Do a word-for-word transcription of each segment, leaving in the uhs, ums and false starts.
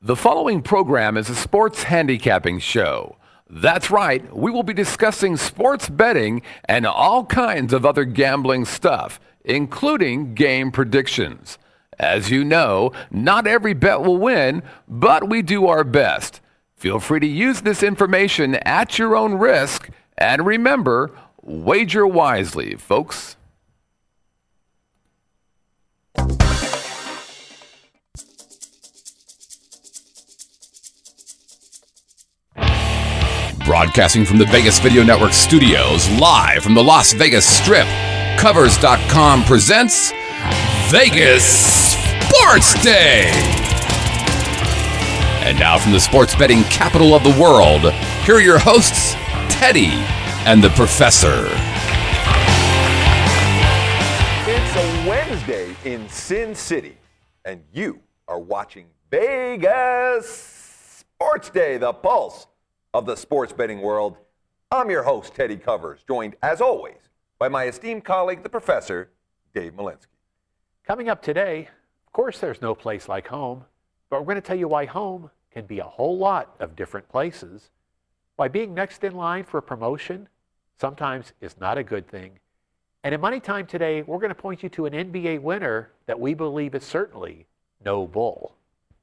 The following program is a sports handicapping show. That's right, we will be discussing sports betting and all kinds of other gambling stuff, including game predictions. As you know, not every bet will win, but we do our best. Feel free to use this information at your own risk, and remember, wager wisely, folks. Broadcasting from the Vegas Video Network studios, live from the Las Vegas Strip, Covers dot com presents Vegas Sports Day. And now from the sports betting capital of the world, here are your hosts, Teddy and the Professor. It's a Wednesday in Sin City, and you are watching Vegas Sports Day, the pulse of the sports betting world. I'm your host, Teddy Covers, joined, as always, by my esteemed colleague, the Professor, Dave Malinsky. Coming up today, of course, there's no place like home, but we're going to tell you why home can be a whole lot of different places, why being next in line for a promotion sometimes is not a good thing, and in Money Time today, we're going to point you to an N B A winner that we believe is certainly no bull.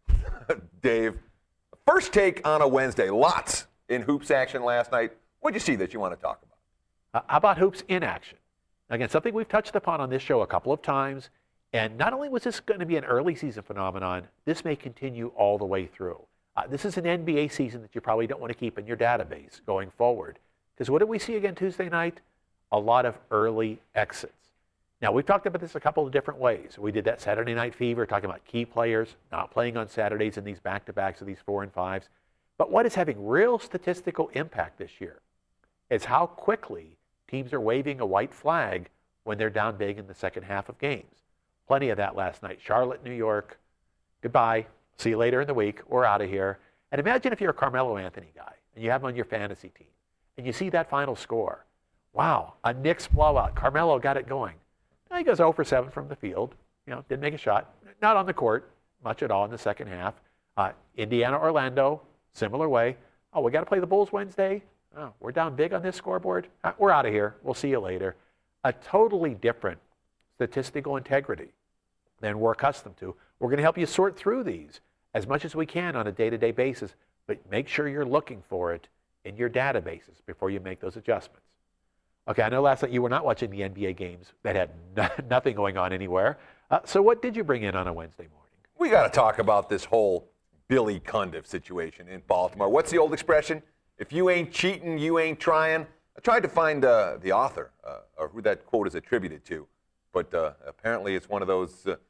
Dave, first take on a Wednesday, lots in hoops action last night. What did you see that you want to talk about? Uh, how about hoops in action? Again, something we've touched upon on this show a couple of times, and not only was this going to be an early season phenomenon, this may continue all the way through. Uh, this is an N B A season that you probably don't want to keep in your database going forward. Because what did we see again Tuesday night? A lot of early exits. Now, we've talked about this a couple of different ways. We did that Saturday Night Fever, talking about key players not playing on Saturdays in these back-to-backs of these four and fives. But what is having real statistical impact this year is how quickly teams are waving a white flag when they're down big in the second half of games. Plenty of that last night. Charlotte, New York, goodbye. See you later in the week. We're out of here. And imagine if you're a Carmelo Anthony guy and you have him on your fantasy team and you see that final score. Wow, a Knicks blowout. Carmelo got it going. Now he goes zero for seven from the field. You know, didn't make a shot. Not on the court much at all in the second half. Uh, Indiana, Orlando, similar way. Oh, we got to play the Bulls Wednesday? Oh, we're down big on this scoreboard? Uh, we're out of here. We'll see you later. A totally different statistical integrity than we're accustomed to. We're going to help you sort through these as much as we can on a day-to-day basis, but make sure you're looking for it in your databases before you make those adjustments. Okay, I know last night you were not watching the N B A games that had no, nothing going on anywhere. Uh, so what did you bring in on a Wednesday morning? We got to talk about this whole Billy Cundiff situation in Baltimore. What's the old expression? If you ain't cheating, you ain't trying. I tried to find uh, the author uh, or who that quote is attributed to, but uh, apparently it's one of those uh,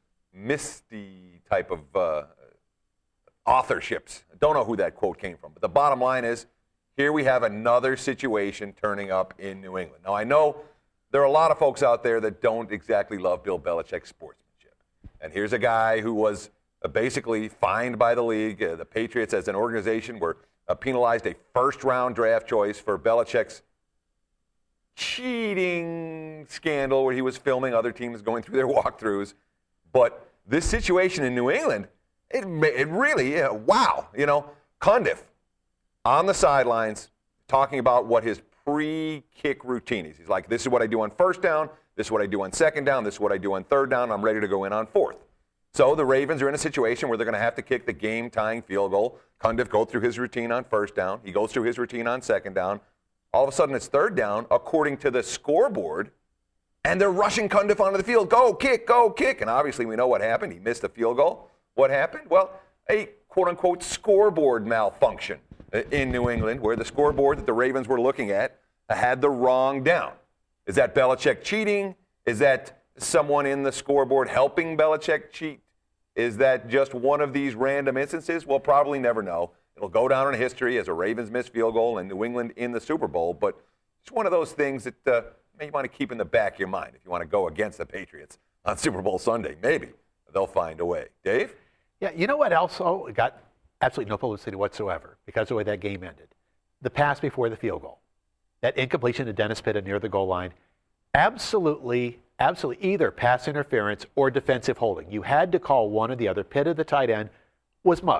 misty type of uh, authorships. I don't know who that quote came from, but the bottom line is, here we have another situation turning up in New England. Now, I know there are a lot of folks out there that don't exactly love Bill Belichick's sportsmanship. And here's a guy who was uh, basically fined by the league. Uh, the Patriots, as an organization, were uh, penalized a first-round draft choice for Belichick's cheating scandal where he was filming other teams going through their walkthroughs. But this situation in New England, it, it really, uh, wow, you know, Cundiff, on the sidelines, talking about what his pre-kick routine is. He's like, this is what I do on first down, this is what I do on second down, this is what I do on third down, I'm ready to go in on fourth. So the Ravens are in a situation where they're going to have to kick the game-tying field goal. Cundiff goes through his routine on first down. He goes through his routine on second down. All of a sudden, it's third down, according to the scoreboard, and they're rushing Cundiff onto the field. Go, kick, go, kick. And obviously, we know what happened. He missed a field goal. What happened? Well, a quote-unquote scoreboard malfunction in New England, where the scoreboard that the Ravens were looking at had the wrong down. Is that Belichick cheating? Is that someone in the scoreboard helping Belichick cheat? Is that just one of these random instances? We'll probably never know. It'll go down in history as a Ravens missed field goal and New England in the Super Bowl, but it's one of those things that uh, you want to keep in the back of your mind if you want to go against the Patriots on Super Bowl Sunday. Maybe they'll find a way. Dave? Yeah, you know what else oh, got absolutely no publicity whatsoever because of the way that game ended? The pass before the field goal. That incompletion to Dennis Pitta near the goal line. Absolutely, absolutely either pass interference or defensive holding. You had to call one or the other. Pitta, the tight end, was mugged.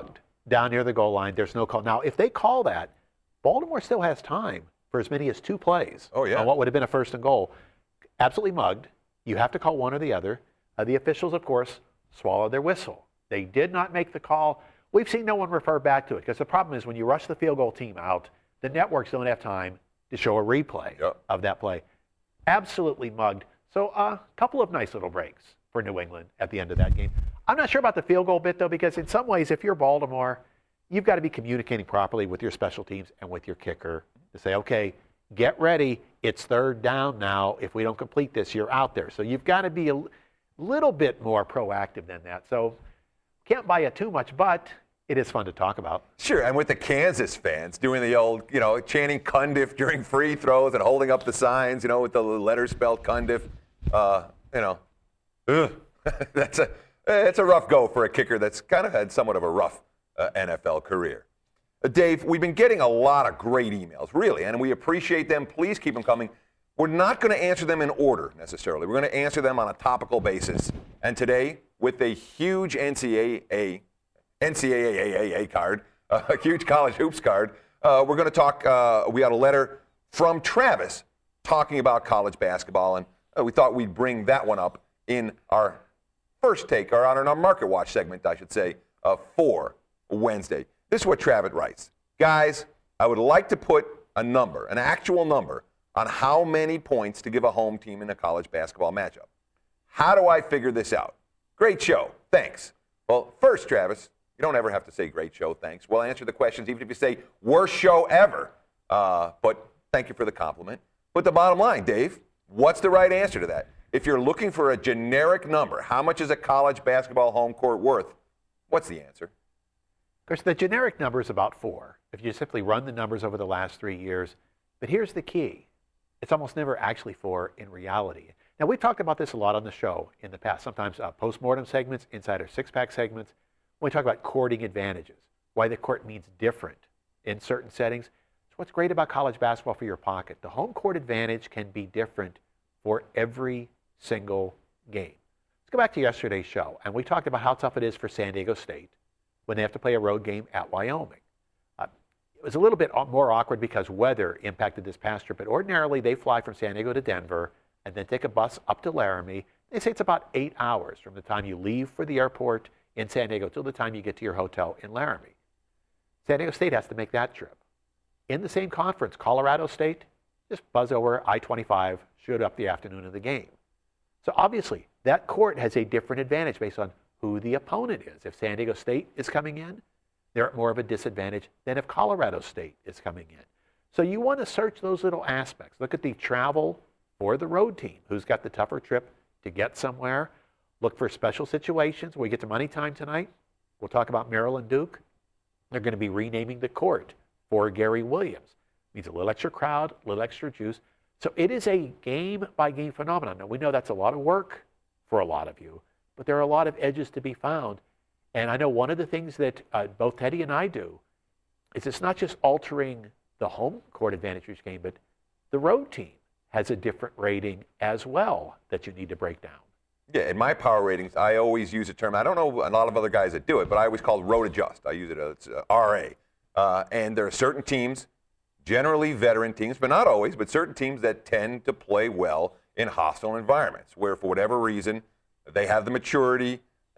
down near the goal line. There's no call. Now, if they call that, Baltimore still has time for as many as two plays oh, yeah. on what would have been a first and goal. Absolutely mugged. You have to call one or the other. Uh, the officials, of course, swallow their whistle. They did not make the call. We've seen no one refer back to it because the problem is when you rush the field goal team out, the networks don't have time to show a replay yep. of that play. Absolutely mugged. So a uh, couple of nice little breaks for New England at the end of that game. I'm not sure about the field goal bit, though, because in some ways, if you're Baltimore, you've got to be communicating properly with your special teams and with your kicker to say, okay, get ready. It's third down now. If we don't complete this, you're out there. So you've got to be a l- little bit more proactive than that. So can't buy it too much, but it is fun to talk about. Sure, and with the Kansas fans doing the old, you know, chanting Cundiff during free throws and holding up the signs, you know, with the letters spelled Cundiff, uh, you know, ugh, that's a it's a rough go for a kicker that's kind of had somewhat of a rough uh, N F L career. Uh, Dave, we've been getting a lot of great emails, really, and we appreciate them. Please keep them coming. We're not going to answer them in order necessarily. We're going to answer them on a topical basis. And today, with a huge N C double A N C double A card, uh, a huge college hoops card, uh, we're going to talk. Uh, we got a letter from Travis talking about college basketball, and uh, we thought we'd bring that one up in our first take, or on our Market Watch segment, I should say, uh, for Wednesday. This is what Travis writes. Guys, I would like to put a number, an actual number, on how many points to give a home team in a college basketball matchup. How do I figure this out? Great show. Thanks. Well, first, Travis, you don't ever have to say great show, thanks. We'll answer the questions even if you say worst show ever. Uh, but thank you for the compliment. But the bottom line, Dave, what's the right answer to that? If you're looking for a generic number, how much is a college basketball home court worth? What's the answer? Of course, the generic number is about four, if you simply run the numbers over the last three years. But here's the key. It's almost never actually four in reality. Now, we've talked about this a lot on the show in the past, sometimes uh, post-mortem segments, insider six-pack segments, when we talk about courting advantages, why the court means different in certain settings. So what's great about college basketball for your pocket, the home court advantage can be different for every single game. Let's go back to yesterday's show, and we talked about how tough it is for San Diego State when they have to play a road game at Wyoming. Uh, it was a little bit more awkward because weather impacted this past trip, but ordinarily they fly from San Diego to Denver and then take a bus up to Laramie. They say it's about eight hours from the time you leave for the airport in San Diego till the time you get to your hotel in Laramie. San Diego State has to make that trip. In the same conference, Colorado State, just buzz over I twenty-five, showed up the afternoon of the game. So obviously, that court has a different advantage based on who the opponent is. If San Diego State is coming in, they're at more of a disadvantage than if Colorado State is coming in. So you want to search those little aspects. Look at the travel for the road team, who's got the tougher trip to get somewhere. Look for special situations. When we get to money time tonight, we'll talk about Maryland Duke. They're going to be renaming the court for Gary Williams. Means a little extra crowd, a little extra juice. So it is a game-by-game phenomenon. Now, we know that's a lot of work for a lot of you, but there are a lot of edges to be found. And I know one of the things that uh, both Teddy and I do is it's not just altering the home court advantage each game, but the road team has a different rating as well that you need to break down. Yeah, in my power ratings, I always use a term. I don't know a lot of other guys that do it, but I always call it road adjust. I use it as uh, R A. Uh, and there are certain teams, generally veteran teams, but not always, but certain teams that tend to play well in hostile environments where, for whatever reason, they have the maturity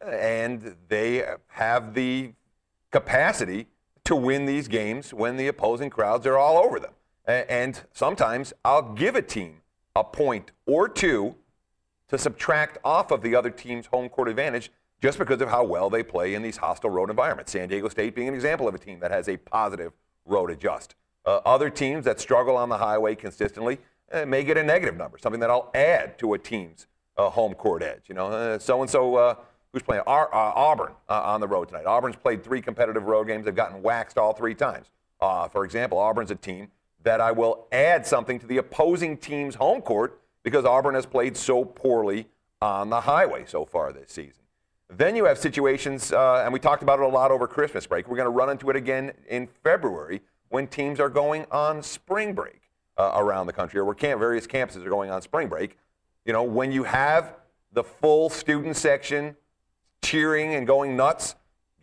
and they have the capacity to win these games when the opposing crowds are all over them. And sometimes I'll give a team a point or two to subtract off of the other team's home court advantage just because of how well they play in these hostile road environments. San Diego State being an example of a team that has a positive road adjust. Uh, other teams that struggle on the highway consistently uh, may get a negative number, something that I'll add to a team's uh, home court edge. You know, uh, so-and-so uh, who's playing Ar- uh, Auburn uh, on the road tonight. Auburn's played three competitive road games. They've gotten waxed all three times. Uh, for example, Auburn's a team that I will add something to the opposing team's home court because Auburn has played so poorly on the highway so far this season. Then you have situations, uh, and we talked about it a lot over Christmas break. We're going to run into it again in February when teams are going on spring break uh, around the country, or where camp, various campuses are going on spring break. You know, when you have the full student section cheering and going nuts,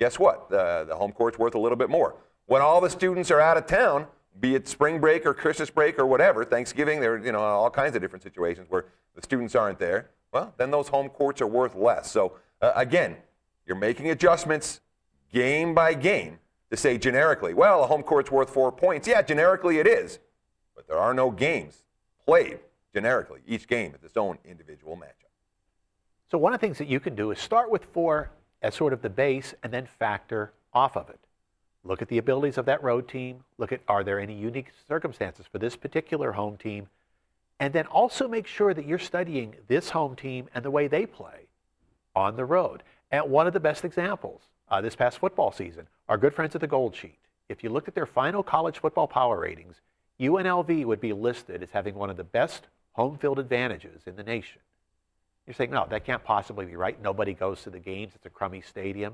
guess what? Uh, the home court's worth a little bit more. When all the students are out of town, be it spring break or Christmas break or whatever, Thanksgiving, there are, you know, all kinds of different situations where the students aren't there, well, then those home courts are worth less. So, uh, again, you're making adjustments game by game to say generically, well, a home court's worth four points. Yeah, generically it is, but there are no games played generically. Each game is its own individual matchup. So one of the things that you can do is start with four as sort of the base and then factor off of it. Look at the abilities of that road team. Look at, are there any unique circumstances for this particular home team? And then also make sure that you're studying this home team and the way they play on the road. And one of the best examples uh, this past football season, our good friends at the Gold Sheet. If you looked at their final college football power ratings, U N L V would be listed as having one of the best home field advantages in the nation. You're saying, no, that can't possibly be right. Nobody goes to the games. It's a crummy stadium.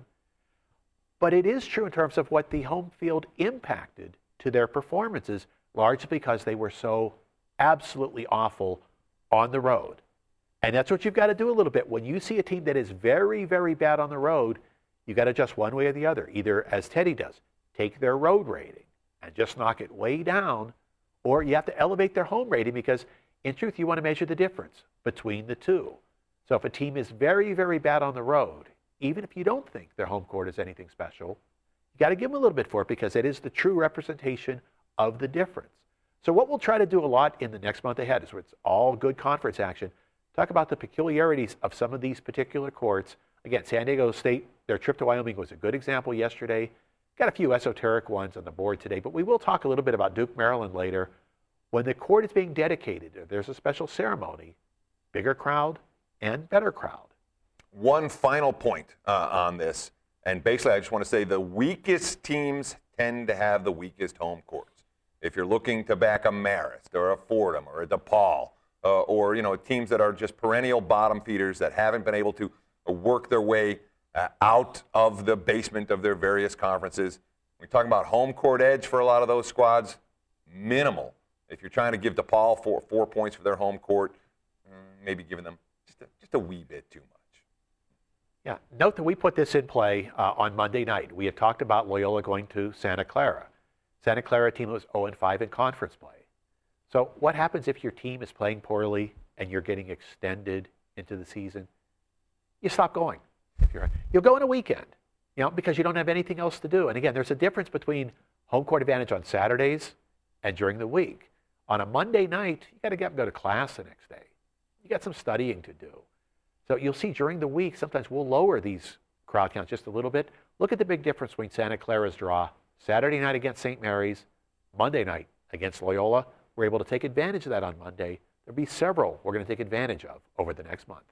But it is true in terms of what the home field impacted to their performances, largely because they were so absolutely awful on the road. And that's what you've got to do a little bit. When you see a team that is very, very bad on the road, you've got to adjust one way or the other. Either, as Teddy does, take their road rating and just knock it way down, or you have to elevate their home rating because, in truth, you want to measure the difference between the two. So if a team is very, very bad on the road, even if you don't think their home court is anything special, you got to give them a little bit for it because it is the true representation of the difference. So what we'll try to do a lot in the next month ahead is where it's all good conference action, talk about the peculiarities of some of these particular courts. Again, San Diego State, their trip to Wyoming was a good example yesterday. Got a few esoteric ones on the board today, but we will talk a little bit about Duke, Maryland later. When the court is being dedicated, there's a special ceremony, bigger crowd and better crowd. One final point uh, on this, and basically I just want to say the weakest teams tend to have the weakest home courts. If you're looking to back a Marist or a Fordham or a DePaul, uh, or you know teams that are just perennial bottom feeders that haven't been able to work their way uh, out of the basement of their various conferences, we're talking about home court edge for a lot of those squads, minimal. If you're trying to give DePaul four, four points for their home court, maybe giving them just a, just a wee bit too much. Yeah, note that we put this in play uh, on Monday night. We had talked about Loyola going to Santa Clara. Santa Clara team was oh and five in conference play. So what happens if your team is playing poorly and you're getting extended into the season? You stop going. If you're, you'll go on a weekend, you know, because you don't have anything else to do. And again, there's a difference between home court advantage on Saturdays and during the week. On a Monday night, you got to get up and go to class the next day. You got some studying to do. So you'll see during the week, sometimes we'll lower these crowd counts just a little bit. Look at the big difference between Santa Clara's draw, Saturday night against Saint Mary's, Monday night against Loyola. We're able to take advantage of that on Monday. There'll be several we're going to take advantage of over the next month.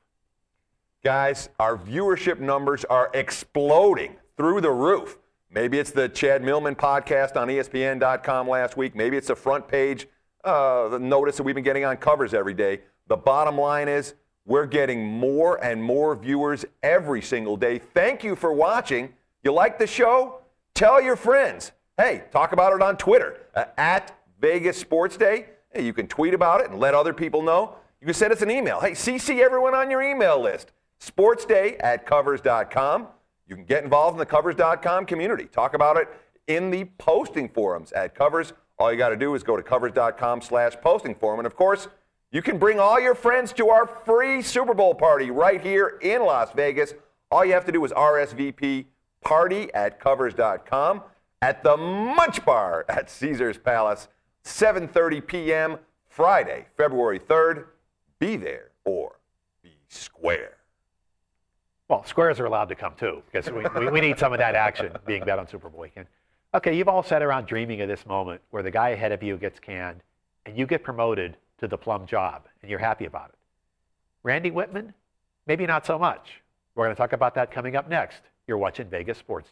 Guys, our viewership numbers are exploding through the roof. Maybe it's the Chad Millman podcast on E S P N dot com last week. Maybe it's the front page uh, the notice that we've been getting on covers every day. The bottom line is we're getting more and more viewers every single day. Thank you for watching. You like the show? Tell your friends. Hey, talk about it on Twitter, uh, at Vegas Sports Day. Hey, you can tweet about it and let other people know. You can send us an email. Hey, C C everyone on your email list. sportsday at covers dot com. You can get involved in the covers dot com community. Talk about it in the posting forums at Covers. All you got to do is go to covers dot com slash posting forum. And, of course, you can bring all your friends to our free Super Bowl party right here in Las Vegas. All you have to do is R S V P party at covers dot com at the Munch Bar at Caesars Palace, seven thirty p.m. Friday, February third. Be there or be square. Well, squares are allowed to come too, because we, we, we need some of that action being bet on Super Bowl weekend. Okay, you've all sat around dreaming of this moment where the guy ahead of you gets canned and you get promoted to the plum job, and you're happy about it. Randy Whitman, maybe not so much. We're going to talk about that coming up next. You're watching Vegas Sports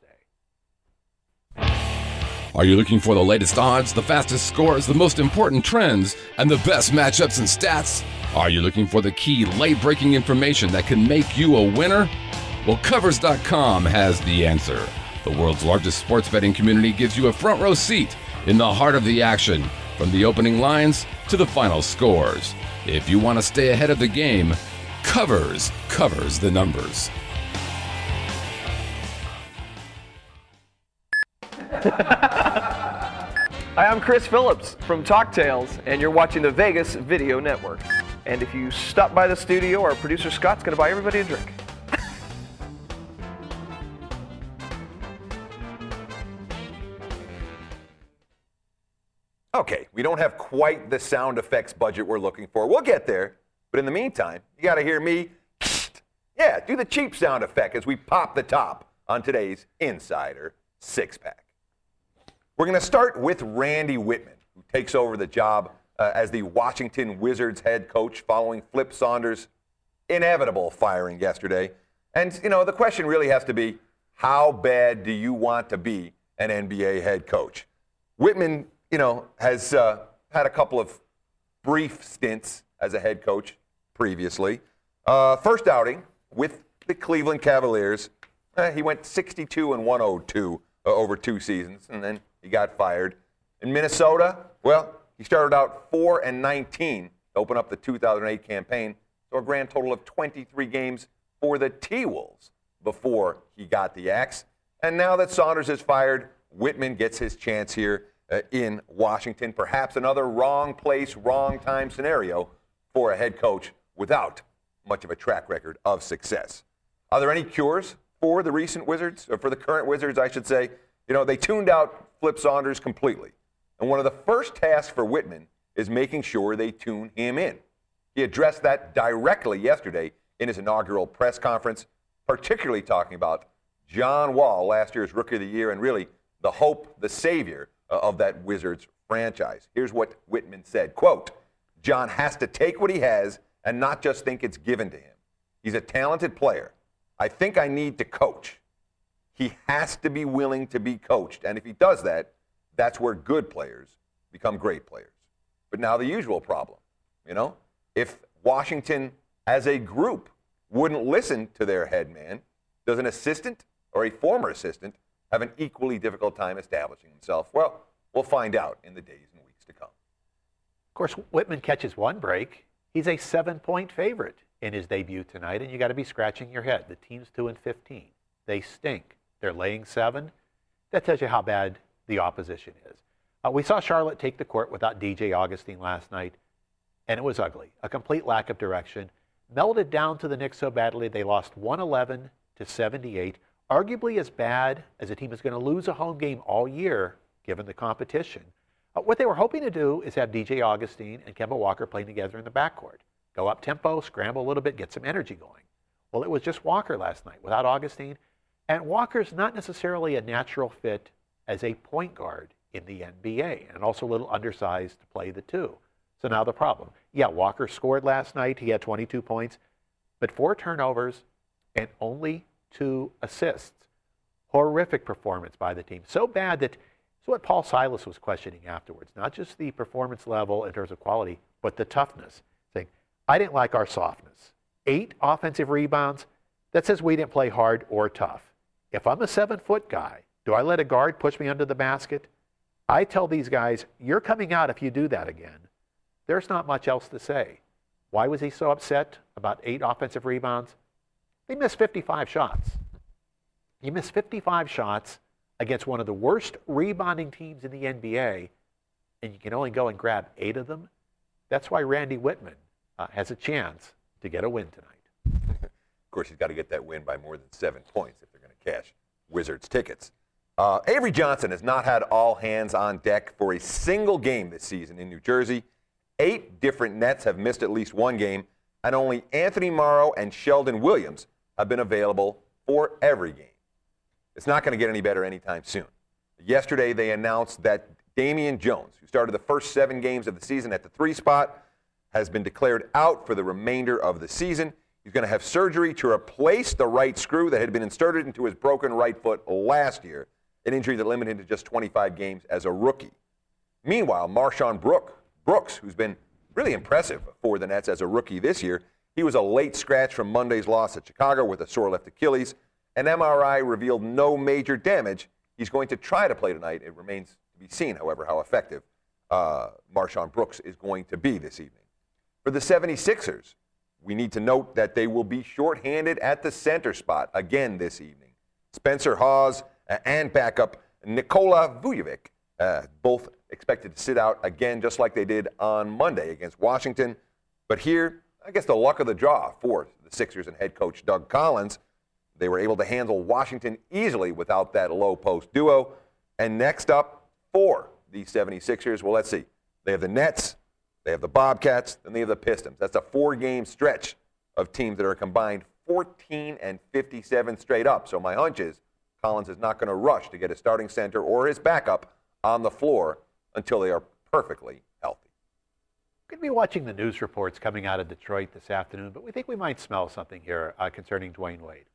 Day. Are you looking for the latest odds, the fastest scores, the most important trends, and the best matchups and stats? Are you looking for the key late-breaking information that can make you a winner? Well, Covers dot com has the answer. The world's largest sports betting community gives you a front row seat in the heart of the action, from the opening lines to the final scores. If you want to stay ahead of the game, Covers covers the numbers. Hi, I'm Chris Phillips from Talk Tales, and you're watching the Vegas Video Network. And if you stop by the studio, our producer Scott's going to buy everybody a drink. Okay, we don't have quite the sound effects budget we're looking for. We'll get there. But in the meantime, you got to hear me. Yeah, do the cheap sound effect as we pop the top on today's Insider Six Pack. We're going to start with Randy Whitman, who takes over the job uh, as the Washington Wizards head coach following Flip Saunders' inevitable firing yesterday. And, you know, the question really has to be, how bad do you want to be an N B A head coach? Whitman, you know, has uh, had a couple of brief stints as a head coach previously. Uh, first outing with the Cleveland Cavaliers, eh, he went sixty-two and one oh two uh, over two seasons, and then he got fired. In Minnesota, well, he started out four and nineteen to open up the two thousand eight campaign, so a grand total of twenty-three games for the T-Wolves before he got the axe. And now that Saunders is fired, Whitman gets his chance here uh, in Washington. Perhaps another wrong place, wrong time scenario for a head coach without much of a track record of success. Are there any cures for the recent Wizards, or for the current Wizards, I should say? You know, they tuned out Flip Saunders completely. And one of the first tasks for Whitman is making sure they tune him in. He addressed that directly yesterday in his inaugural press conference, particularly talking about John Wall, last year's Rookie of the Year, and really the hope, the savior uh, of that Wizards franchise. Here's what Whitman said, quote, "John has to take what he has and not just think it's given to him. He's a talented player. I think I need to coach. He has to be willing to be coached. And if he does that, that's where good players become great players." But now the usual problem, you know, if Washington as a group wouldn't listen to their head man, does an assistant or a former assistant have an equally difficult time establishing himself? Well, we'll find out in the days and weeks to come. Of course, Whitman catches one break. He's a seven-point favorite in his debut tonight, and you got to be scratching your head. The team's two and fifteen. They stink. They're laying seven. That tells you how bad the opposition is. Uh, we saw Charlotte take the court without D J Augustine last night, and it was ugly. A complete lack of direction. Melded down to the Knicks so badly they lost one eleven to seventy-eight. Arguably as bad as a team is going to lose a home game all year, given the competition. Uh, what they were hoping to do is have D J Augustine and Kemba Walker playing together in the backcourt. Go up tempo, scramble a little bit, get some energy going. Well, it was just Walker last night without Augustine. And Walker's not necessarily a natural fit as a point guard in the N B A, and also a little undersized to play the two. So now the problem. Yeah, Walker scored last night. He had twenty-two points, but four turnovers and only two assists. Horrific performance by the team. So bad that it's what Paul Silas was questioning afterwards. Not just the performance level in terms of quality, but the toughness. Saying, I didn't like our softness. Eight offensive rebounds. That says we didn't play hard or tough. If I'm a seven-foot guy, do I let a guard push me under the basket? I tell these guys, you're coming out if you do that again. There's not much else to say. Why was he so upset about eight offensive rebounds? He missed fifty-five shots. He missed fifty-five shots against one of the worst rebounding teams in the N B A, and you can only go and grab eight of them. That's why Randy Whitman uh, has a chance to get a win tonight. Of course, he's got to get that win by more than seven points if they're going to cash Wizards tickets. Uh, Avery Johnson has not had all hands on deck for a single game this season in New Jersey. Eight different Nets have missed at least one game, and only Anthony Morrow and Sheldon Williams have been available for every game. It's not going to get any better anytime soon. Yesterday, they announced that Damian Jones, who started the first seven games of the season at the three spot, has been declared out for the remainder of the season. He's going to have surgery to replace the right screw that had been inserted into his broken right foot last year, an injury that limited him to just twenty-five games as a rookie. Meanwhile, Marshawn Brook, Brooks, who's been really impressive for the Nets as a rookie this year, he was a late scratch from Monday's loss at Chicago with a sore left Achilles. An M R I revealed no major damage. He's going to try to play tonight. It remains to be seen, however, how effective uh, Marshawn Brooks is going to be this evening. For the seventy-sixers, we need to note that they will be shorthanded at the center spot again this evening. Spencer Hawes and backup Nikola Vujovic, uh, both expected to sit out again just like they did on Monday against Washington. But here, I guess the luck of the draw for the Sixers and head coach Doug Collins. They were able to handle Washington easily without that low post duo. And next up for the seventy-sixers, well, let's see. They have the Nets, they have the Bobcats, and they have the Pistons. That's a four-game stretch of teams that are combined fourteen and fifty-seven straight up. So my hunch is Collins is not going to rush to get a starting center or his backup on the floor until they are perfectly healthy. We're going to be watching the news reports coming out of Detroit this afternoon, but we think we might smell something here uh, concerning Dwayne Wade.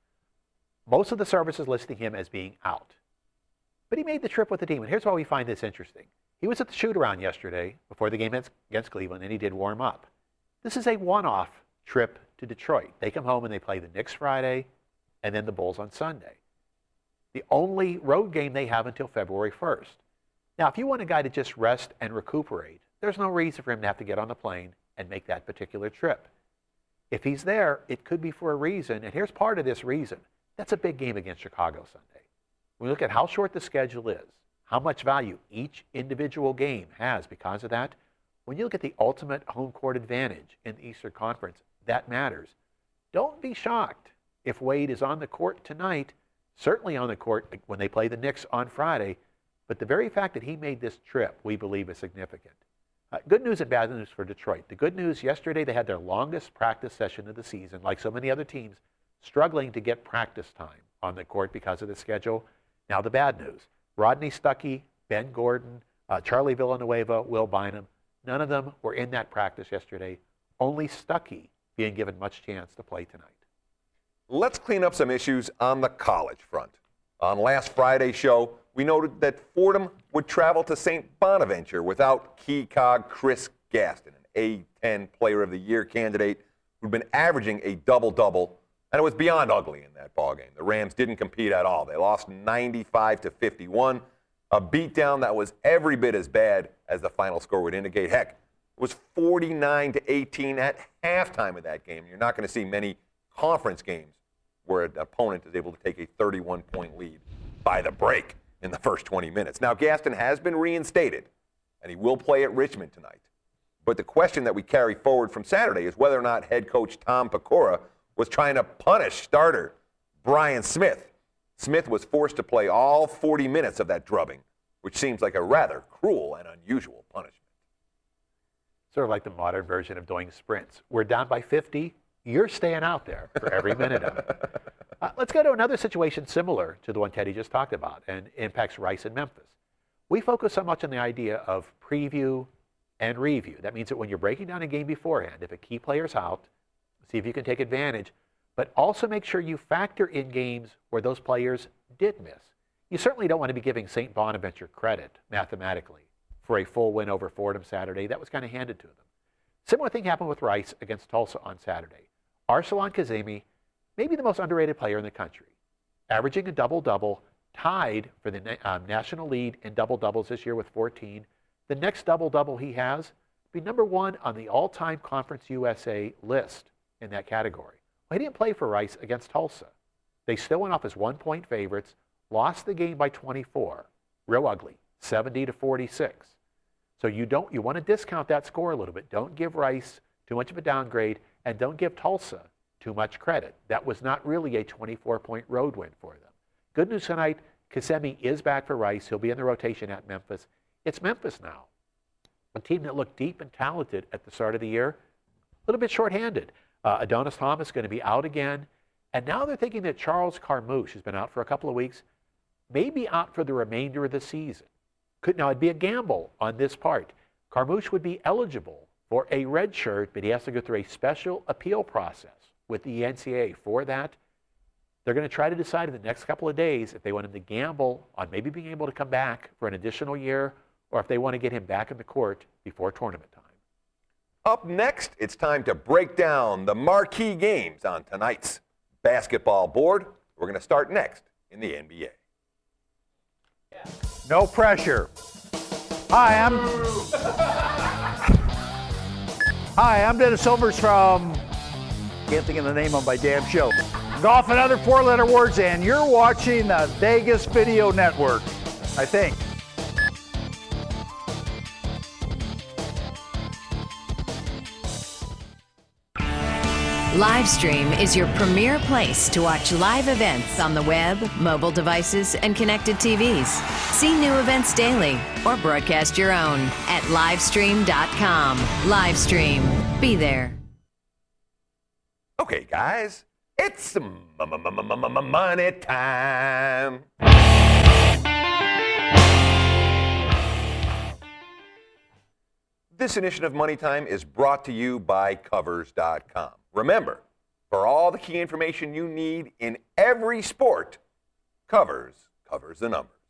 Most of the services listing him as being out. But he made the trip with the team, and here's why we find this interesting. He was at the shoot-around yesterday before the game against Cleveland, and he did warm up. This is a one-off trip to Detroit. They come home and they play the Knicks Friday and then the Bulls on Sunday. The only road game they have until February first. Now, if you want a guy to just rest and recuperate, there's no reason for him to have to get on the plane and make that particular trip. If he's there, it could be for a reason, and here's part of this reason. That's a big game against Chicago Sunday. When we look at how short the schedule is, how much value each individual game has because of that, when you look at the ultimate home court advantage in the Eastern Conference, that matters. Don't be shocked if Wade is on the court tonight, certainly on the court when they play the Knicks on Friday, but the very fact that he made this trip, we believe, is significant. Uh, good news and bad news for Detroit. The good news, yesterday they had their longest practice session of the season, like so many other teams, struggling to get practice time on the court because of the schedule. Now the bad news, Rodney Stuckey, Ben Gordon, uh, Charlie Villanueva, Will Bynum, none of them were in that practice yesterday, only Stuckey being given much chance to play tonight. Let's clean up some issues on the college front. On last Friday's show, we noted that Fordham would travel to Saint Bonaventure without key cog Chris Gaston, an A ten Player of the Year candidate who'd been averaging a double-double. And it was beyond ugly in that ballgame. The Rams didn't compete at all. They lost ninety-five to fifty-one, a beatdown that was every bit as bad as the final score would indicate. Heck, it was forty-nine to eighteen at halftime of that game. You're not going to see many conference games where an opponent is able to take a thirty-one point lead by the break in the first twenty minutes. Now, Gaston has been reinstated, and he will play at Richmond tonight. But the question that we carry forward from Saturday is whether or not head coach Tom Pecora was trying to punish starter Brian Smith. Smith was forced to play all forty minutes of that drubbing, which seems like a rather cruel and unusual punishment. Sort of like the modern version of doing sprints. We're down by fifty. You're staying out there for every minute of it. Uh, let's go to another situation similar to the one Teddy just talked about and impacts Rice and Memphis. We focus so much on the idea of preview and review. That means that when you're breaking down a game beforehand, if a key player's out, see if you can take advantage, but also make sure you factor in games where those players did miss. You certainly don't want to be giving Saint Bonaventure credit mathematically for a full win over Fordham Saturday. That was kind of handed to them. Similar thing happened with Rice against Tulsa on Saturday. Arsalan Kazemi, maybe the most underrated player in the country, averaging a double-double, tied for the um, national lead in double-doubles this year with fourteen. The next double-double he has will be number one on the all-time Conference U S A list in that category. Well, he didn't play for Rice against Tulsa. They still went off as one-point favorites, lost the game by twenty-four. Real ugly, seventy to forty-six. So you don't you want to discount that score a little bit. Don't give Rice too much of a downgrade, and don't give Tulsa too much credit. That was not really a twenty-four point road win for them. Good news tonight, Kazemi is back for Rice. He'll be in the rotation at Memphis. It's Memphis now, a team that looked deep and talented at the start of the year, a little bit shorthanded. Uh, Adonis Thomas going to be out again. And now they're thinking that Charles Carmouche has been out for a couple of weeks, may be out for the remainder of the season. Could Now, it'd be a gamble on this part. Carmouche would be eligible for a red shirt, but he has to go through a special appeal process with the N C double A for that. They're going to try to decide in the next couple of days if they want him to gamble on maybe being able to come back for an additional year, or if they want to get him back in the court before tournament time. Up next, it's time to break down the marquee games on tonight's basketball board. We're going to start next in the N B A. No pressure. Hi, I'm Hi, I'm Dennis Silvers from, can't think of the name of my damn show, Golf and Other Four-Letter Words, and you're watching the Vegas Video Network. I think. Livestream is your premier place to watch live events on the web, mobile devices, and connected T Vs. See new events daily or broadcast your own at livestream dot com. Livestream. Be there. Okay, guys, it's m- m- m- m- m- money time. This edition of Money Time is brought to you by Covers dot com. Remember, for all the key information you need in every sport, Covers covers the numbers.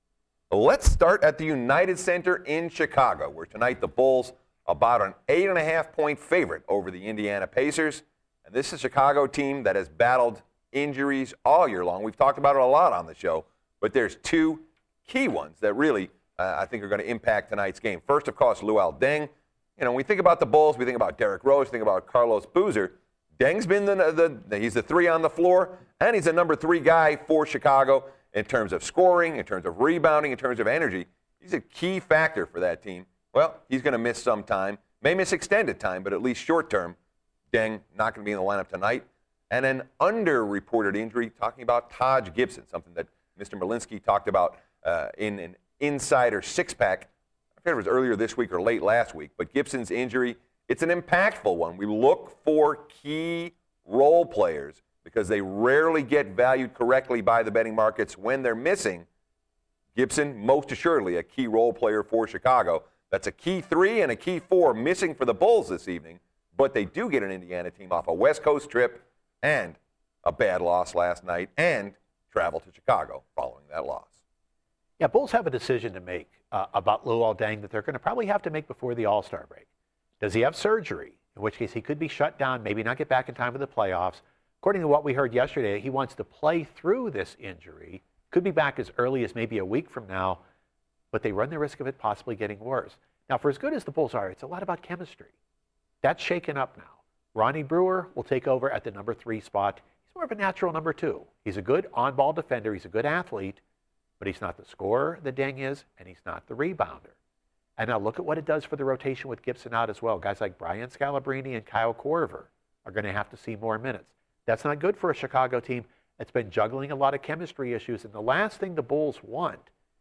Let's start at the United Center in Chicago, where tonight the Bulls about an eight and a half point favorite over the Indiana Pacers. And this is a Chicago team that has battled injuries all year long. We've talked about it a lot on the show, but there's two key ones that really uh, I think are going to impact tonight's game. First, of course, Luol Deng. You know, when we think about the Bulls, we think about Derrick Rose, think about Carlos Boozer. Deng's been the, the he's the three on the floor, and he's the number three guy for Chicago in terms of scoring, in terms of rebounding, in terms of energy. He's a key factor for that team. Well, he's going to miss some time, may miss extended time, but at least short term. Deng not going to be in the lineup tonight. And an underreported injury, talking about Taj Gibson, something that Mister Malinsky talked about uh, in an insider six-pack. I forget if it was earlier this week or late last week, but Gibson's injury, it's an impactful one. We look for key role players because they rarely get valued correctly by the betting markets when they're missing. Gibson, most assuredly, a key role player for Chicago. That's a key three and a key four missing for the Bulls this evening, but they do get an Indiana team off a West Coast trip and a bad loss last night and travel to Chicago following that loss. Yeah, Bulls have a decision to make uh, about Luol Deng that they're going to probably have to make before the All-Star break. Does he have surgery? In which case he could be shut down, maybe not get back in time for the playoffs. According to what we heard yesterday, he wants to play through this injury. Could be back as early as maybe a week from now, but they run the risk of it possibly getting worse. Now, for as good as the Bulls are, it's a lot about chemistry. That's shaken up now. Ronnie Brewer will take over at the number three spot. He's more of a natural number two. He's a good on-ball defender. He's a good athlete, but he's not the scorer that Deng is, and he's not the rebounder. And now look at what it does for the rotation with Gibson out as well. Guys like Brian Scalabrine and Kyle Korver are going to have to see more minutes. That's not good for a Chicago team that's been juggling a lot of chemistry issues. And the last thing the Bulls want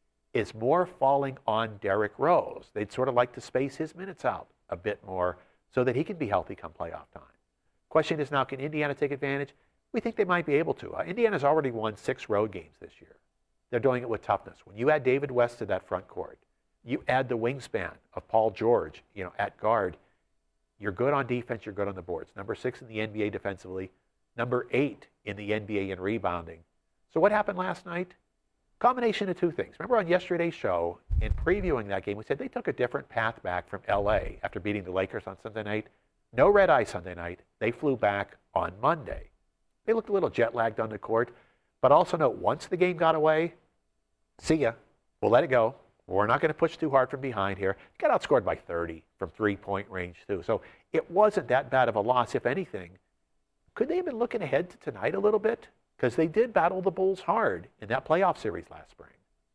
is more falling on Derrick Rose. They'd sort of like to space his minutes out a bit more so that he can be healthy come playoff time. Question is now, can Indiana take advantage? We think they might be able to. Uh, Indiana's already won six road games this year. They're doing it with toughness. When you add David West to that front court, you add the wingspan of Paul George, you know, at guard, you're good on defense, you're good on the boards. Number six in the N B A defensively, number eight in the N B A in rebounding. So what happened last night? Combination of two things. Remember on yesterday's show, in previewing that game, we said they took a different path back from L A after beating the Lakers on Sunday night. No red eye Sunday night. They flew back on Monday. They looked a little jet-lagged on the court, but also note, once the game got away, see ya. We'll let it go. We're not going to push too hard from behind here. Got outscored by thirty from three-point range, too. So it wasn't that bad of a loss, if anything. Could they have been looking ahead to tonight a little bit? Because they did battle the Bulls hard in that playoff series last spring.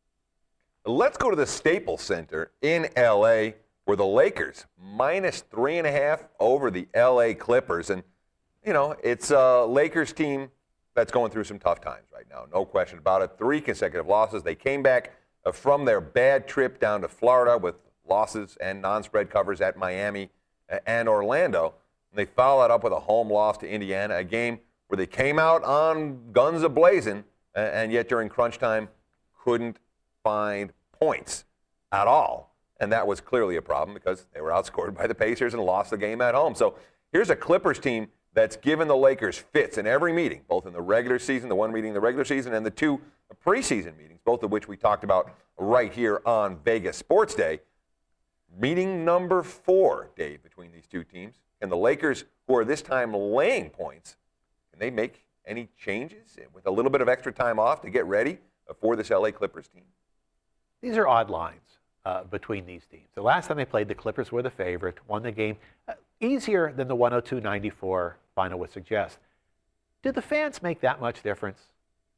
Let's go to the Staples Center in L A, where the Lakers minus three and a half over the L A Clippers. And, you know, it's a Lakers team that's going through some tough times right now. No question about it. Three consecutive losses. They came back from their bad trip down to Florida with losses and non-spread covers at Miami and Orlando. And they followed that up with a home loss to Indiana, a game where they came out on guns a-blazing, and yet during crunch time couldn't find points at all. And that was clearly a problem because they were outscored by the Pacers and lost the game at home. So here's a Clippers team that's given the Lakers fits in every meeting, both in the regular season, the one meeting in the regular season, and the two preseason meetings, both of which we talked about right here on Vegas Sports Day. Meeting number four, Dave, between these two teams. And the Lakers, who are this time laying points, can they make any changes with a little bit of extra time off to get ready for this L A Clippers team? These are odd lines uh, between these teams. The last time they played, the Clippers were the favorite, won the game uh, easier than the one oh two ninety-four final would suggest. Did the fans make that much difference?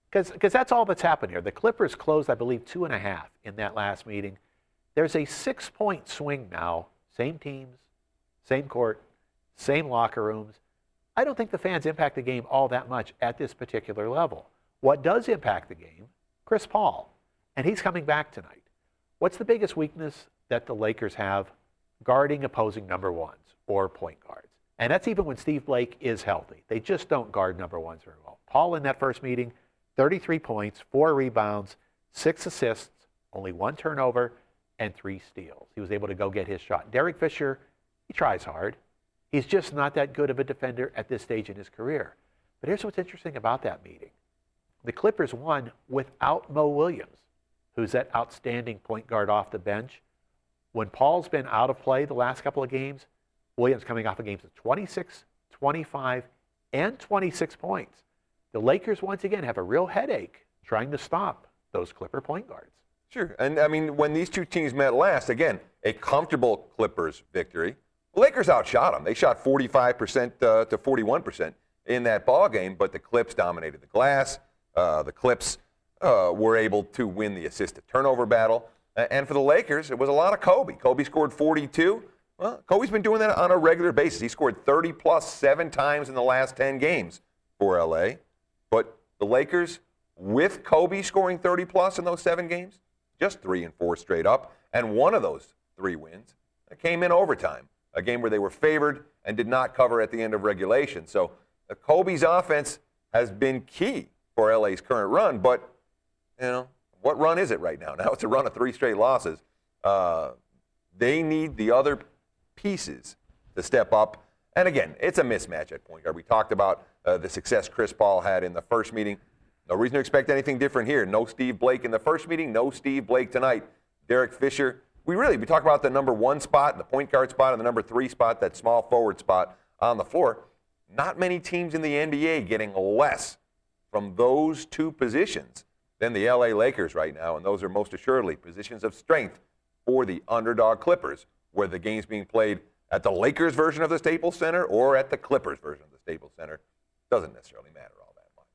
Because that's all that's happened here. The Clippers closed, I believe, two and a half in that last meeting. There's a six-point swing now. Same teams, same court, same locker rooms. I don't think the fans impact the game all that much at this particular level. What does impact the game? Chris Paul. And he's coming back tonight. What's the biggest weakness that the Lakers have? Guarding opposing number ones or point guards. And that's even when Steve Blake is healthy. They just don't guard number ones very well. Paul in that first meeting, thirty-three points, four rebounds, six assists, only one turnover, and three steals. He was able to go get his shot. Derek Fisher, he tries hard. He's just not that good of a defender at this stage in his career. But here's what's interesting about that meeting. The Clippers won without Mo Williams, who's that outstanding point guard off the bench. When Paul's been out of play the last couple of games, Williams coming off of games of twenty-six, twenty-five, and twenty-six points. The Lakers, once again, have a real headache trying to stop those Clipper point guards. Sure. And, I mean, when these two teams met last, again, a comfortable Clippers victory. The Lakers outshot them. They shot forty-five percent uh, to forty-one percent in that ball game, but the Clips dominated the glass. Uh, the Clips uh, were able to win the assist-to-turnover battle. And for the Lakers, it was a lot of Kobe. Kobe scored forty-two. Well, Kobe's been doing that on a regular basis. He scored thirty plus seven times in the last ten games for L A. But the Lakers, with Kobe scoring thirty plus in those seven games, just three and four straight up. And one of those three wins came in overtime, a game where they were favored and did not cover at the end of regulation. So uh, Kobe's offense has been key for L A's current run. But, you know, what run is it right now? Now it's a run of three straight losses. Uh, they need the other pieces to step up. And again, it's a mismatch at point guard. We talked about uh, the success Chris Paul had in the first meeting. No reason to expect anything different here. No Steve Blake in the first meeting, no Steve Blake tonight. Derek Fisher. We really, we talk about the number one spot, the point guard spot, and the number three spot, that small forward spot on the floor. Not many teams in the N B A getting less from those two positions than the L A Lakers right now, and those are most assuredly positions of strength for the underdog Clippers, where the game's being played at the Lakers version of the Staples Center or at the Clippers version of the Staples Center. Doesn't necessarily matter all that much.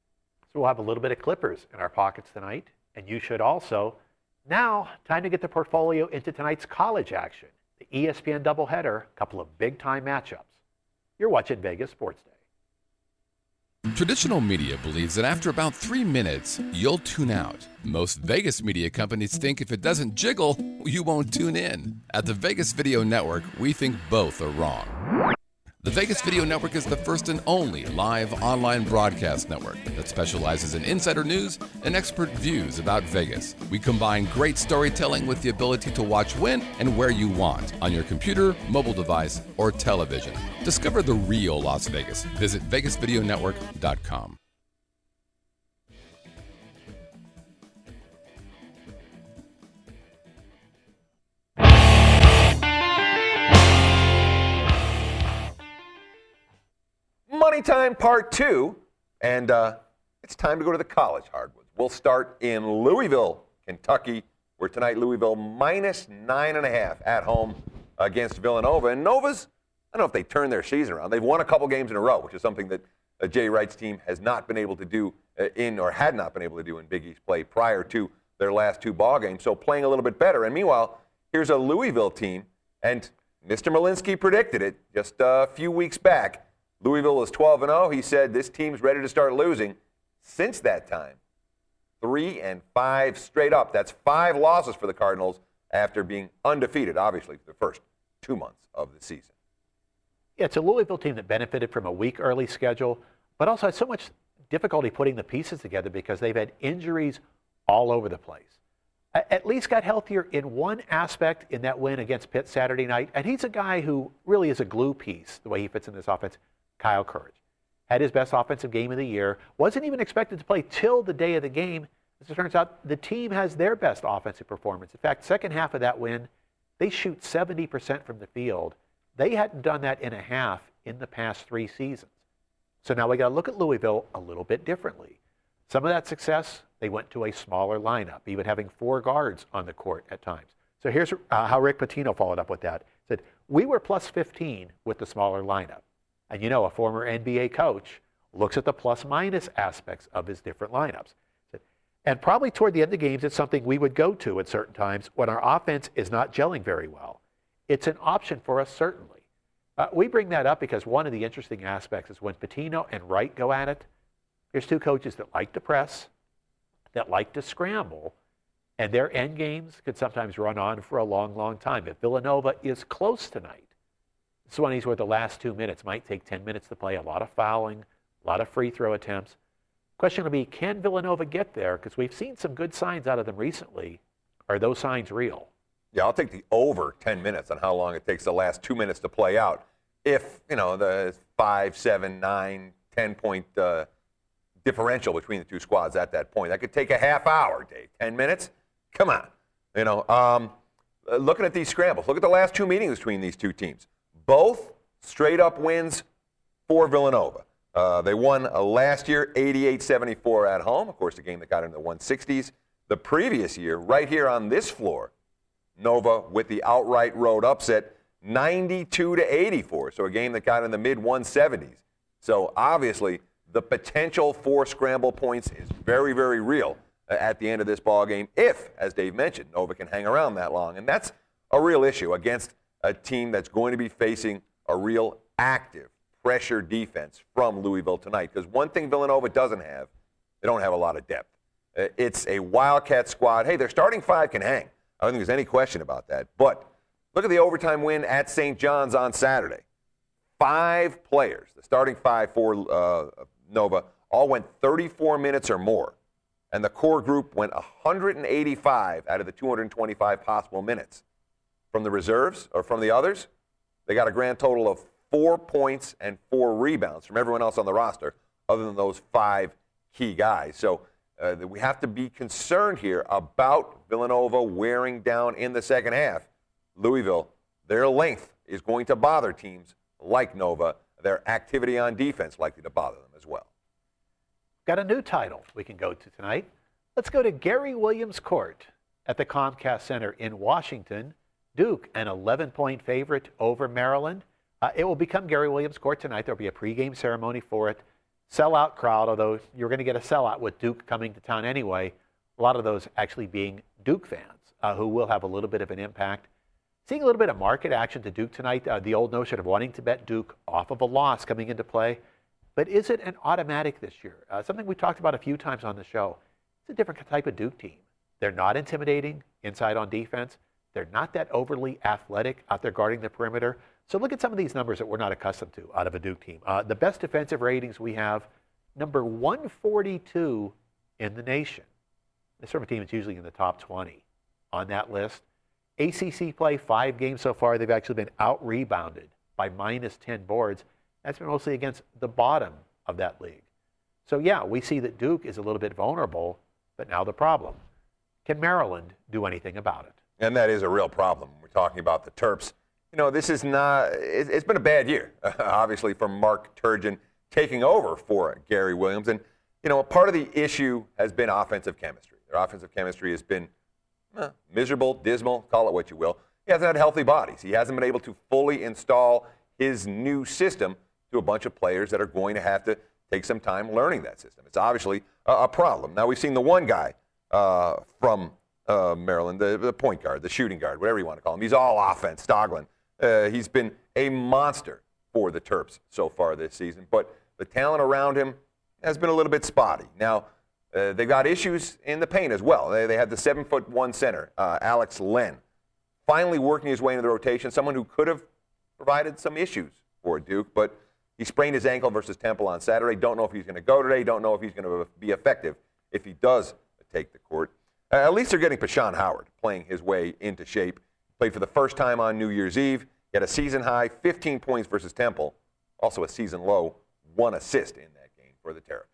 So we'll have a little bit of Clippers in our pockets tonight, and you should also. Now, time to get the portfolio into tonight's college action. The E S P N doubleheader, a couple of big-time matchups. You're watching Vegas Sports Day. Traditional media believes that after about three minutes, you'll tune out. Most Vegas media companies think if it doesn't jiggle, you won't tune in. At the Vegas Video Network, we think both are wrong. The Vegas Video Network is the first and only live online broadcast network that specializes in insider news and expert views about Vegas. We combine great storytelling with the ability to watch when and where you want on your computer, mobile device, or television. Discover the real Las Vegas. Visit vegas video network dot com. Money Time Part two, and uh, it's time to go to the college hardwoods. We'll start in Louisville, Kentucky, where tonight Louisville minus nine and a half at home against Villanova. And Nova's, I don't know if they turned their season around. They've won a couple games in a row, which is something that uh, Jay Wright's team has not been able to do uh, in, or had not been able to do in Big East play prior to their last two ball games. So playing a little bit better. And meanwhile, here's a Louisville team, and Mister Malinsky predicted it just a few weeks back. Louisville is twelve and oh. He said this team's ready to start losing. Since that time, three and five straight up. That's five losses for the Cardinals after being undefeated, obviously, for the first two months of the season. Yeah, it's a Louisville team that benefited from a weak early schedule, but also had so much difficulty putting the pieces together because they've had injuries all over the place. At least got healthier in one aspect in that win against Pitt Saturday night, and he's a guy who really is a glue piece, the way he fits in this offense. Kyle Courage had his best offensive game of the year, wasn't even expected to play till the day of the game. As it turns out, the team has their best offensive performance. In fact, second half of that win, they shoot seventy percent from the field. They hadn't done that in a half in the past three seasons. So now we got to look at Louisville a little bit differently. Some of that success, they went to a smaller lineup, even having four guards on the court at times. So here's uh, how Rick Pitino followed up with that. He said, we were plus fifteen with the smaller lineup. And you know, a former N B A coach looks at the plus-minus aspects of his different lineups. And probably toward the end of games, it's something we would go to at certain times when our offense is not gelling very well. It's an option for us, certainly. Uh, we bring that up because one of the interesting aspects is when Pitino and Wright go at it, there's two coaches that like to press, that like to scramble, and their end games could sometimes run on for a long, long time. If Villanova is close tonight, it's one of these where the last two minutes might take ten minutes to play, a lot of fouling, a lot of free throw attempts. Question will be, can Villanova get there? Because we've seen some good signs out of them recently. Are those signs real? Yeah, I'll take the over ten minutes on how long it takes the last two minutes to play out. If, you know, the five, seven, nine, ten point uh, differential between the two squads at that point, that could take a half hour, Dave. ten minutes? Come on. You know, um, looking at these scrambles, look at the last two meetings between these two teams. Both straight up wins for Villanova. Uh, they won uh, last year eighty-eight seventy-four at home, of course, the game that got into the one sixties. The previous year, right here on this floor, Nova with the outright road upset, ninety-two to eighty-four, so a game that got in the mid one seventies. So obviously, the potential for scramble points is very, very real at the end of this ball game if, as Dave mentioned, Nova can hang around that long. And that's a real issue against a team that's going to be facing a real active pressure defense from Louisville tonight. Because one thing Villanova doesn't have, they don't have a lot of depth. It's a Wildcat squad. Hey, their starting five can hang. I don't think there's any question about that. But look at the overtime win at Saint John's on Saturday. Five players, the starting five for uh, Nova, all went thirty-four minutes or more. And the core group went one hundred eighty-five out of the two hundred twenty-five possible minutes. From the reserves, or from the others, they got a grand total of four points and four rebounds from everyone else on the roster, other than those five key guys. So uh, we have to be concerned here about Villanova wearing down in the second half. Louisville, their length is going to bother teams like Nova. Their activity on defense likely to bother them as well. Got a new title we can go to tonight. Let's go to Gary Williams Court at the Comcast Center in Washington. Duke, an eleven-point favorite over Maryland. Uh, it will become Gary Williams Court tonight. There'll be a pregame ceremony for it. Sellout crowd, although you're going to get a sellout with Duke coming to town anyway. A lot of those actually being Duke fans uh, who will have a little bit of an impact. Seeing a little bit of market action to Duke tonight. Uh, the old notion of wanting to bet Duke off of a loss coming into play. But is it an automatic this year? Uh, something we talked about a few times on the show. It's a different type of Duke team. They're not intimidating inside on defense. They're not that overly athletic out there guarding the perimeter. So look at some of these numbers that we're not accustomed to out of a Duke team. Uh, the best defensive ratings we have, number one forty-two in the nation. This from a team that's usually in the top twenty on that list. A C C play, five games so far, they've actually been out-rebounded by minus ten boards. That's been mostly against the bottom of that league. So yeah, we see that Duke is a little bit vulnerable, but now the problem. Can Maryland do anything about it? And that is a real problem. We're talking about the Terps. You know, this is not, it's been a bad year, obviously, for Mark Turgeon taking over for Gary Williams. And, you know, part of the issue has been offensive chemistry. Their offensive chemistry has been eh, miserable, dismal, call it what you will. He hasn't had healthy bodies. He hasn't been able to fully install his new system to a bunch of players that are going to have to take some time learning that system. It's obviously a, a problem. Now, we've seen the one guy uh, from uh, Maryland, the, the point guard, the shooting guard, whatever you want to call him. He's all offense, Stoglin. Uh, he's been a monster for the Terps so far this season, but the talent around him has been a little bit spotty. Now, uh, they've got issues in the paint as well. They, they have the seven foot one center, uh, Alex Len, finally working his way into the rotation, someone who could have provided some issues for Duke, but he sprained his ankle versus Temple on Saturday. Don't know if he's going to go today. Don't know if he's going to be effective if he does take the court. Uh, at least they're getting Pashawn Howard playing his way into shape. Played for the first time on New Year's Eve. He had a season high, fifteen points versus Temple. Also a season low, one assist in that game for the Terrapins.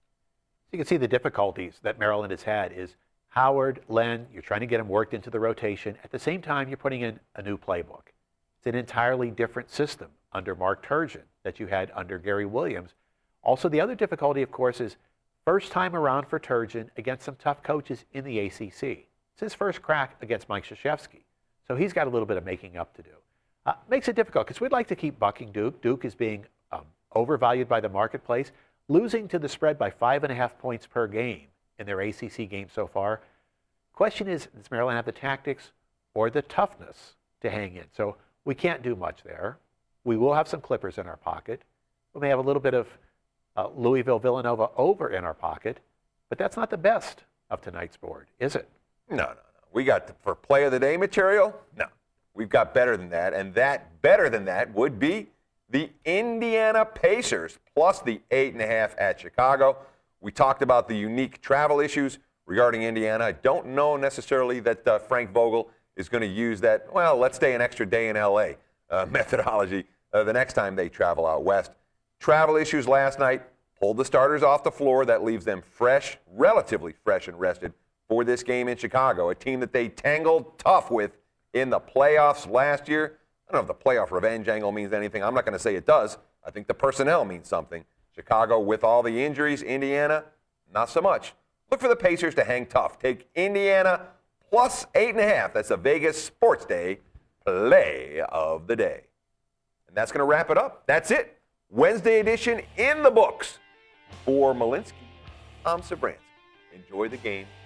So you can see the difficulties that Maryland has had is Howard, Len, you're trying to get him worked into the rotation. At the same time, you're putting in a new playbook. It's an entirely different system under Mark Turgeon that you had under Gary Williams. Also, the other difficulty, of course, is first time around for Turgeon against some tough coaches in the A C C. It's his first crack against Mike Krzyzewski. So he's got a little bit of making up to do. Uh, makes it difficult because we'd like to keep bucking Duke. Duke is being um, overvalued by the marketplace. losing to the spread by five and a half points per game in their A C C game so far. Question is, does Maryland have the tactics or the toughness to hang in? So we can't do much there. We will have some Clippers in our pocket. We may have a little bit of uh, Louisville-Villanova over in our pocket, but that's not the best of tonight's board, is it? No, no, no. We got, the, for play of the day material, no. We've got better than that, and that better than that would be the Indiana Pacers plus the eight and a half at Chicago. We talked about the unique travel issues regarding Indiana. I don't know necessarily that uh, Frank Vogel is going to use that, well, let's stay an extra day in L A uh, methodology uh, the next time they travel out west. Travel issues last night pulled the starters off the floor. That leaves them fresh, relatively fresh and rested for this game in Chicago, a team that they tangled tough with in the playoffs last year. I don't know if the playoff revenge angle means anything. I'm not going to say it does. I think the personnel means something. Chicago, with all the injuries, Indiana, not so much. Look for the Pacers to hang tough. Take Indiana plus eight and a half. That's a Vegas Sports Day play of the day. And that's going to wrap it up. That's it. Wednesday edition in the books. For Malinsky, I'm Sabransky. Enjoy the game.